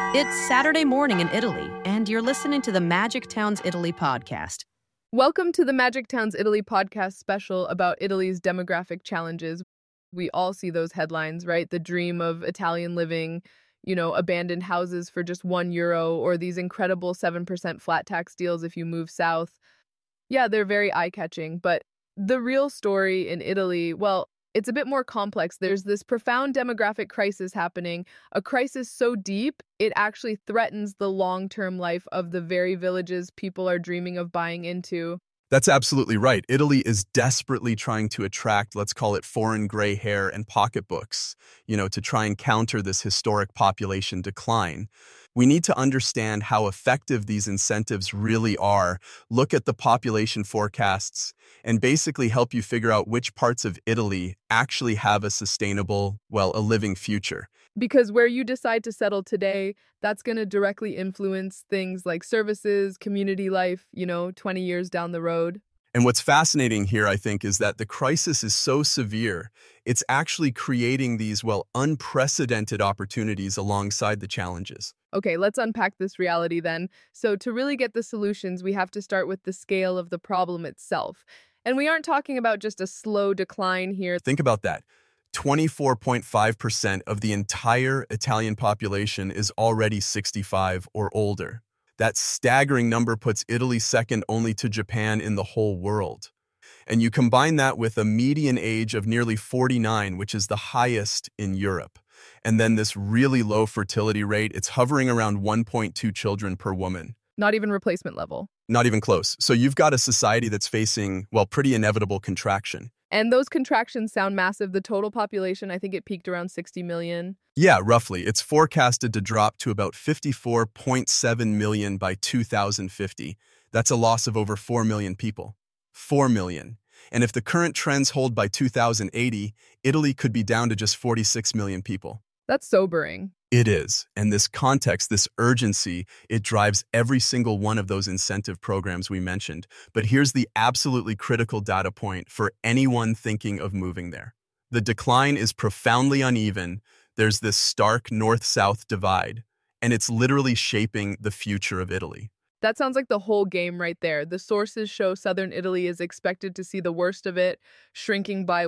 It's Saturday morning in Italy, and you're listening to the Magic Towns Italy podcast. Welcome to the Magic Towns Italy podcast special about Italy's demographic challenges. We all see those headlines, right? The dream of Italian living, abandoned houses for just €1, or these incredible 7% flat tax deals if you move south. Yeah, they're very eye-catching, but the real story in Italy, well, it's a bit more complex. There's this profound demographic crisis happening, a crisis so deep, it actually threatens the long-term life of the very villages people are dreaming of buying into. That's absolutely right. Italy is desperately trying to attract, let's call it foreign gray hair and pocketbooks, to try and counter this historic population decline. We need to understand how effective these incentives really are, look at the population forecasts, and basically help you figure out which parts of Italy actually have a sustainable, a living future. Because where you decide to settle today, that's going to directly influence things like services, community life, 20 years down the road. And what's fascinating here, I think, is that the crisis is so severe, it's actually creating these, unprecedented opportunities alongside the challenges. Okay, let's unpack this reality then. So to really get the solutions, we have to start with the scale of the problem itself. And we aren't talking about just a slow decline here. Think about that. 24.5% of the entire Italian population is already 65 or older. That staggering number puts Italy second only to Japan in the whole world. And you combine that with a median age of nearly 49, which is the highest in Europe. And then this really low fertility rate, it's hovering around 1.2 children per woman. Not even replacement level. Not even close. So you've got a society that's facing, pretty inevitable contraction. And those contractions sound massive. The total population, I think it peaked around 60 million. Yeah, roughly. It's forecasted to drop to about 54.7 million by 2050. That's a loss of over 4 million people. 4 million. And if the current trends hold by 2080, Italy could be down to just 46 million people. That's sobering. It is. And this context, this urgency, it drives every single one of those incentive programs we mentioned. But here's the absolutely critical data point for anyone thinking of moving there. The decline is profoundly uneven. There's this stark north-south divide, and it's literally shaping the future of Italy. That sounds like the whole game right there. The sources show southern Italy is expected to see the worst of it, shrinking by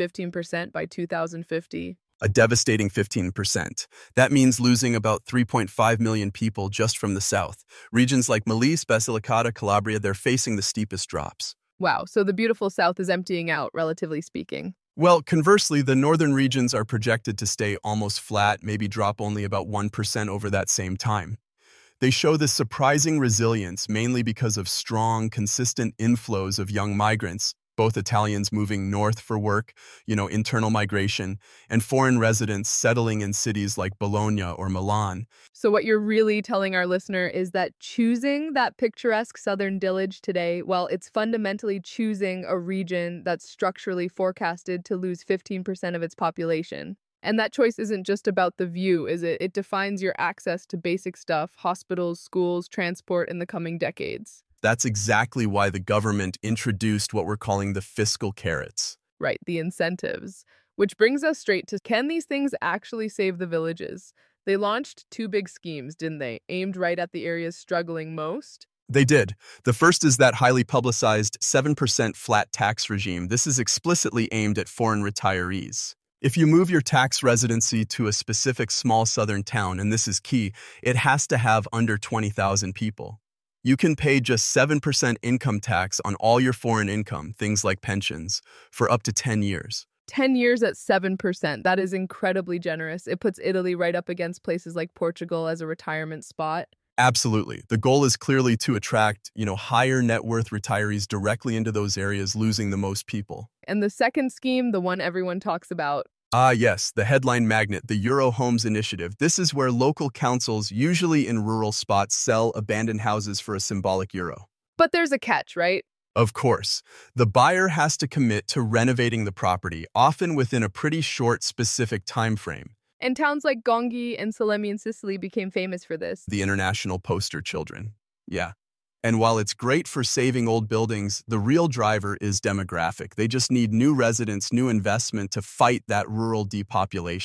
15% by 2050? A devastating 15%. That means losing about 3.5 million people just from the south. Regions like Molise, Basilicata, Calabria, they're facing the steepest drops. Wow, so the beautiful south is emptying out, relatively speaking. Well, conversely, the northern regions are projected to stay almost flat, maybe drop only about 1% over that same time. They show this surprising resilience mainly because of strong, consistent inflows of young migrants, both Italians moving north for work, internal migration, and foreign residents settling in cities like Bologna or Milan. So what you're really telling our listener is that choosing that picturesque southern village today, it's fundamentally choosing a region that's structurally forecasted to lose 15% of its population. And that choice isn't just about the view, is it? It defines your access to basic stuff, hospitals, schools, transport in the coming decades. That's exactly why the government introduced what we're calling the fiscal carrots. Right, the incentives. Which brings us straight to, can these things actually save the villages? They launched 2 big schemes, didn't they? Aimed right at the areas struggling most. They did. The first is that highly publicized 7% flat tax regime. This is explicitly aimed at foreign retirees. If you move your tax residency to a specific small southern town, and this is key, it has to have under 20,000 people. You can pay just 7% income tax on all your foreign income, things like pensions, for up to 10 years. 10 years at 7%. That is incredibly generous. It puts Italy right up against places like Portugal as a retirement spot. Absolutely. The goal is clearly to attract, higher net worth retirees directly into those areas, losing the most people. And the second scheme, the one everyone talks about. Yes, the headline magnet, the Euro Homes Initiative. This is where local councils, usually in rural spots, sell abandoned houses for a symbolic euro. But there's a catch, right? Of course. The buyer has to commit to renovating the property, often within a pretty short, specific time frame. And towns like Gonghi and Salemi in Sicily became famous for this. The international poster children. Yeah. And while it's great for saving old buildings, the real driver is demographic. They just need new residents, new investment to fight that rural depopulation.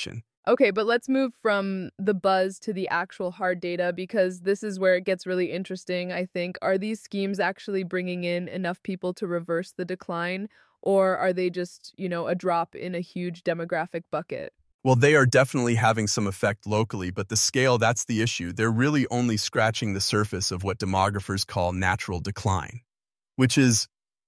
Okay, but let's move from the buzz to the actual hard data because this is where it gets really interesting, I think. Are these schemes actually bringing in enough people to reverse the decline, or are they just, a drop in a huge demographic bucket? Well, they are definitely having some effect locally, but the scale, that's the issue. They're really only scratching the surface of what demographers call natural decline, which is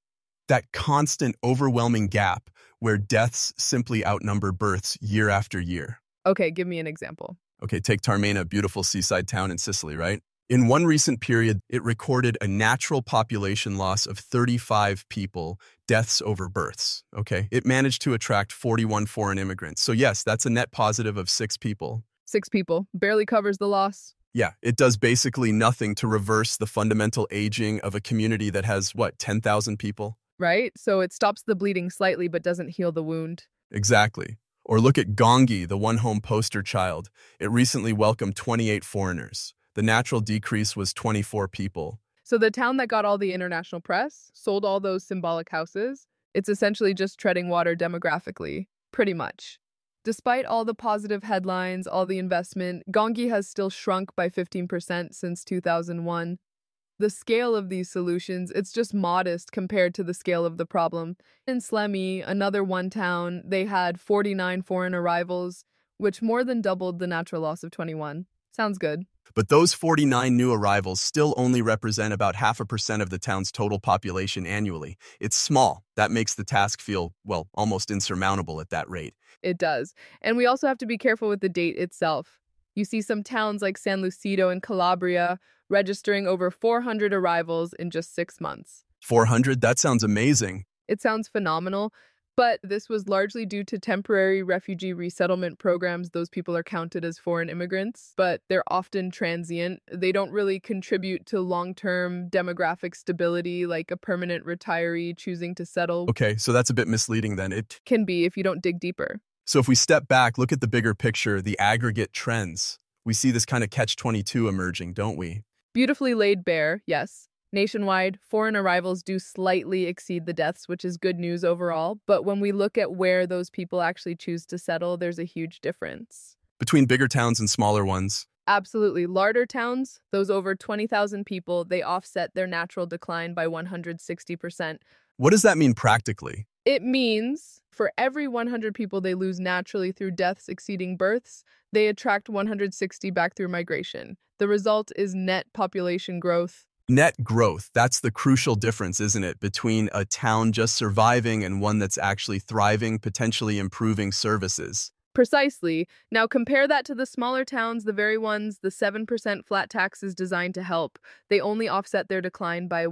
that constant, overwhelming gap where deaths simply outnumber births year after year. Okay, give me an example. Okay, take Taormina, a beautiful seaside town in Sicily, right? In one recent period, it recorded a natural population loss of 35 people, deaths over births, okay? It managed to attract 41 foreign immigrants. So yes, that's a net positive of 6 people. 6 people, barely covers the loss. Yeah, it does basically nothing to reverse the fundamental aging of a community that has, 10,000 people? Right? So it stops the bleeding slightly but doesn't heal the wound. Exactly. Or look at Gonghi, the one-home poster child. It recently welcomed 28 foreigners. The natural decrease was 24 people. So the town that got all the international press sold all those symbolic houses. It's essentially just treading water demographically, pretty much. Despite all the positive headlines, all the investment, Gonghi has still shrunk by 15% since 2001. The scale of these solutions, it's just modest compared to the scale of the problem. In Slemi, another one town, they had 49 foreign arrivals, which more than doubled the natural loss of 21. Sounds good. But those 49 new arrivals still only represent about 0.5% of the town's total population annually. It's small. That makes the task feel, almost insurmountable at that rate. It does. And we also have to be careful with the date itself. You see some towns like San Lucido in Calabria registering over 400 arrivals in just 6 months. 400? That sounds amazing. It sounds phenomenal, but this was largely due to temporary refugee resettlement programs. Those people are counted as foreign immigrants, but they're often transient. They don't really contribute to long-term demographic stability like a permanent retiree choosing to settle. Okay, so that's a bit misleading then. It Can be if you don't dig deeper. So if we step back, look at the bigger picture, the aggregate trends. We see this kind of catch-22 emerging, don't we? Beautifully laid bare, yes. Nationwide, foreign arrivals do slightly exceed the deaths, which is good news overall. But when we look at where those people actually choose to settle, there's a huge difference. Between bigger towns and smaller ones. Absolutely. Larger towns, those over 20,000 people, they offset their natural decline by 160%. What does that mean practically? It means for every 100 people they lose naturally through deaths exceeding births, they attract 160 back through migration. The result is net population growth. Net growth, that's the crucial difference, isn't it, between a town just surviving and one that's actually thriving, potentially improving services. Precisely. Now compare that to the smaller towns, the very ones the 7% flat tax is designed to help. They only offset their decline by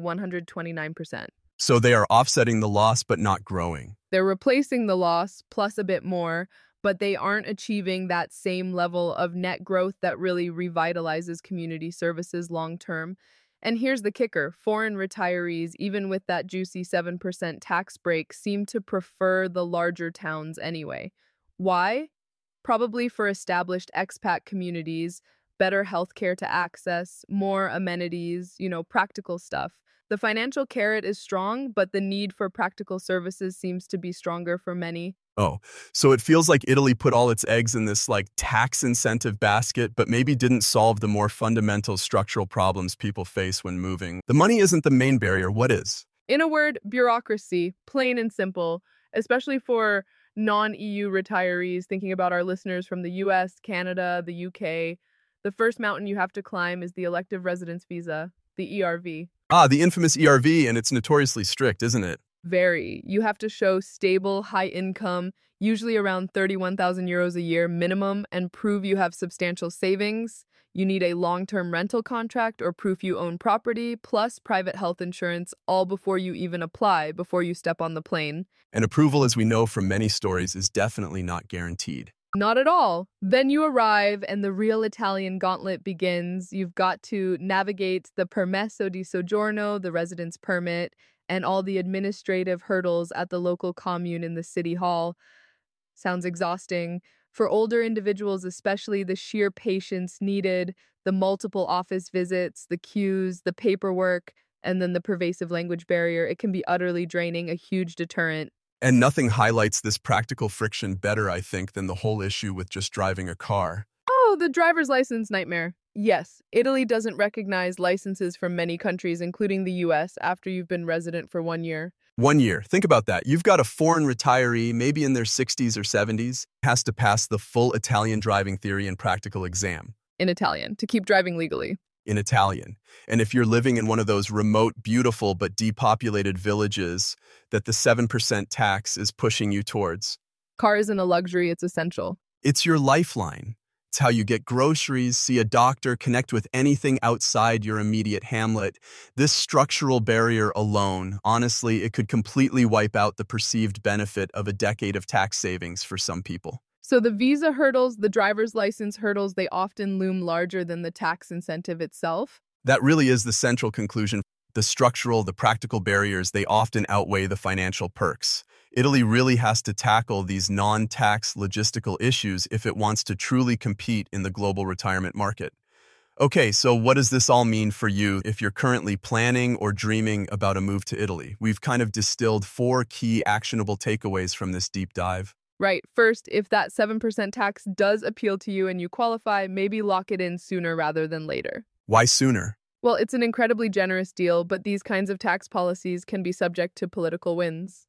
129%. So they are offsetting the loss but not growing. They're replacing the loss plus a bit more, but they aren't achieving that same level of net growth that really revitalizes community services long term. And here's the kicker. Foreign retirees, even with that juicy 7% tax break, seem to prefer the larger towns anyway. Why? Probably for established expat communities, better healthcare to access, more amenities, practical stuff. The financial carrot is strong, but the need for practical services seems to be stronger for many. Oh, so it feels like Italy put all its eggs in this tax incentive basket, but maybe didn't solve the more fundamental structural problems people face when moving. The money isn't the main barrier. What is? In a word, bureaucracy, plain and simple, especially for non-EU retirees, thinking about our listeners from the US, Canada, the UK. The first mountain you have to climb is the elective residence visa, the ERV. Ah, the infamous ERV, and it's notoriously strict, isn't it? Very. You have to show stable, high income, usually around 31,000 euros a year minimum, and prove you have substantial savings. You need a long-term rental contract or proof you own property, plus private health insurance, all before you even apply, before you step on the plane. And approval, as we know from many stories, is definitely not guaranteed. Not at all. Then you arrive and the real Italian gauntlet begins. You've got to navigate the permesso di soggiorno, the residence permit, and all the administrative hurdles at the local commune in the city hall. Sounds exhausting. For older individuals, especially, the sheer patience needed, the multiple office visits, the queues, the paperwork, and then the pervasive language barrier, it can be utterly draining, a huge deterrent. And nothing highlights this practical friction better, I think, than the whole issue with just driving a car. Oh, the driver's license nightmare. Yes, Italy doesn't recognize licenses from many countries, including the US, after you've been resident for 1 year. 1 year. Think about that. You've got a foreign retiree, maybe in their 60s or 70s, has to pass the full Italian driving theory and practical exam. In Italian, to keep driving legally. In Italian. And if you're living in one of those remote, beautiful, but depopulated villages that the 7% tax is pushing you towards, Car isn't a luxury, it's essential. it's your lifeline. It's how you get groceries, see a doctor, connect with anything outside your immediate hamlet. This structural barrier alone, honestly, it could completely wipe out the perceived benefit of a decade of tax savings for some people. So the visa hurdles, the driver's license hurdles, they often loom larger than the tax incentive itself. That really is the central conclusion. The structural, the practical barriers, they often outweigh the financial perks. Italy really has to tackle these non-tax logistical issues if it wants to truly compete in the global retirement market. Okay, so what does this all mean for you if you're currently planning or dreaming about a move to Italy? We've kind of distilled 4 key actionable takeaways from this deep dive. Right. First, if that 7% tax does appeal to you and you qualify, maybe lock it in sooner rather than later. Why sooner? Well, it's an incredibly generous deal, but these kinds of tax policies can be subject to political winds.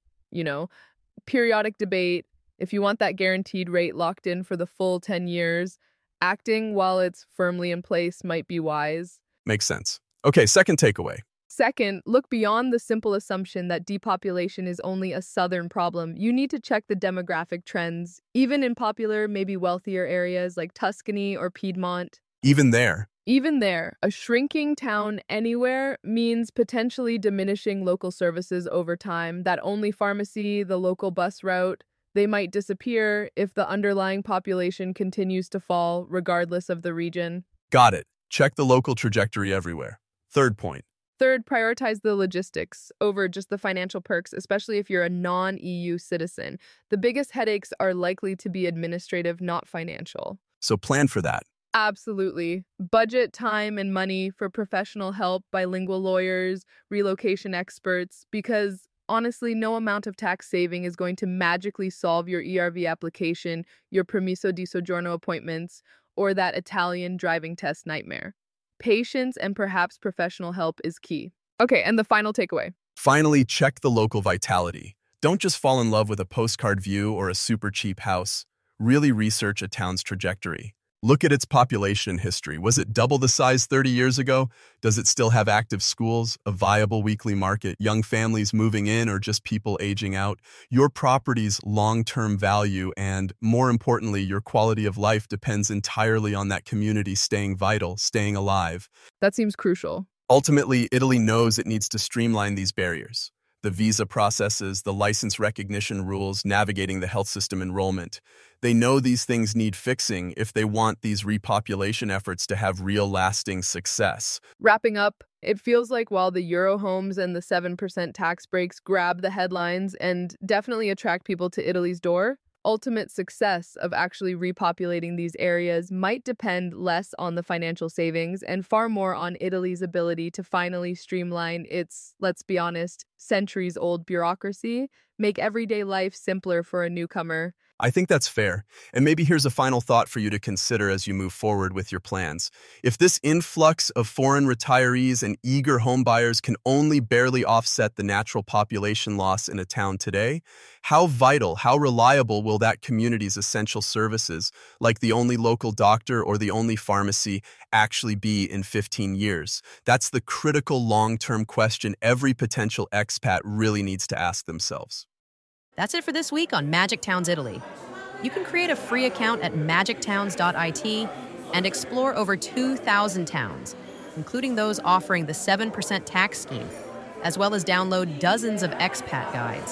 Periodic debate. If you want that guaranteed rate locked in for the full 10 years, acting while it's firmly in place might be wise. Makes sense. Okay, second takeaway. Second, look beyond the simple assumption that depopulation is only a southern problem. You need to check the demographic trends, even in popular, maybe wealthier areas like Tuscany or Piedmont. Even there. Even there, a shrinking town anywhere means potentially diminishing local services over time. That only pharmacy, the local bus route, they might disappear if the underlying population continues to fall, regardless of the region. Got it. Check the local trajectory everywhere. Third point. Third, prioritize the logistics over just the financial perks, especially if you're a non-EU citizen. The biggest headaches are likely to be administrative, not financial. So plan for that. Absolutely. Budget time and money for professional help, bilingual lawyers, relocation experts, because honestly, no amount of tax saving is going to magically solve your ERV application, your permesso di soggiorno appointments, or that Italian driving test nightmare. Patience and perhaps professional help is key. Okay, and the final takeaway. Finally, check the local vitality. Don't just fall in love with a postcard view or a super cheap house. Really research a town's trajectory. Look at its population history. Was it double the size 30 years ago? Does it still have active schools, a viable weekly market, young families moving in, or just people aging out? Your property's long-term value and, more importantly, your quality of life depends entirely on that community staying vital, staying alive. That seems crucial. Ultimately, Italy knows it needs to streamline these barriers. The visa processes, the license recognition rules, navigating the health system enrollment. They know these things need fixing if they want these repopulation efforts to have real lasting success. Wrapping up, it feels like while the Euro homes and the 7% tax breaks grab the headlines and definitely attract people to Italy's door, ultimate success of actually repopulating these areas might depend less on the financial savings and far more on Italy's ability to finally streamline its, let's be honest, centuries-old bureaucracy, make everyday life simpler for a newcomer. I think that's fair. And maybe here's a final thought for you to consider as you move forward with your plans. If this influx of foreign retirees and eager homebuyers can only barely offset the natural population loss in a town today, how vital, how reliable will that community's essential services, like the only local doctor or the only pharmacy, actually be in 15 years? That's the critical long-term question every potential expat really needs to ask themselves. That's it for this week on Magic Towns Italy. You can create a free account at magictowns.it and explore over 2,000 towns, including those offering the 7% tax scheme, as well as download dozens of expat guides.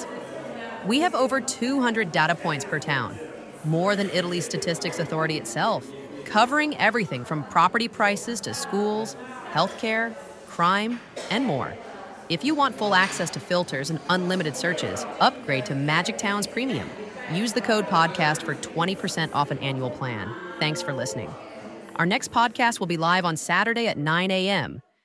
We have over 200 data points per town, more than Italy's Statistics Authority itself, covering everything from property prices to schools, healthcare, crime, and more. If you want full access to filters and unlimited searches, upgrade to Magic Towns Premium. Use the code podcast for 20% off an annual plan. Thanks for listening. Our next podcast will be live on Saturday at 9 a.m.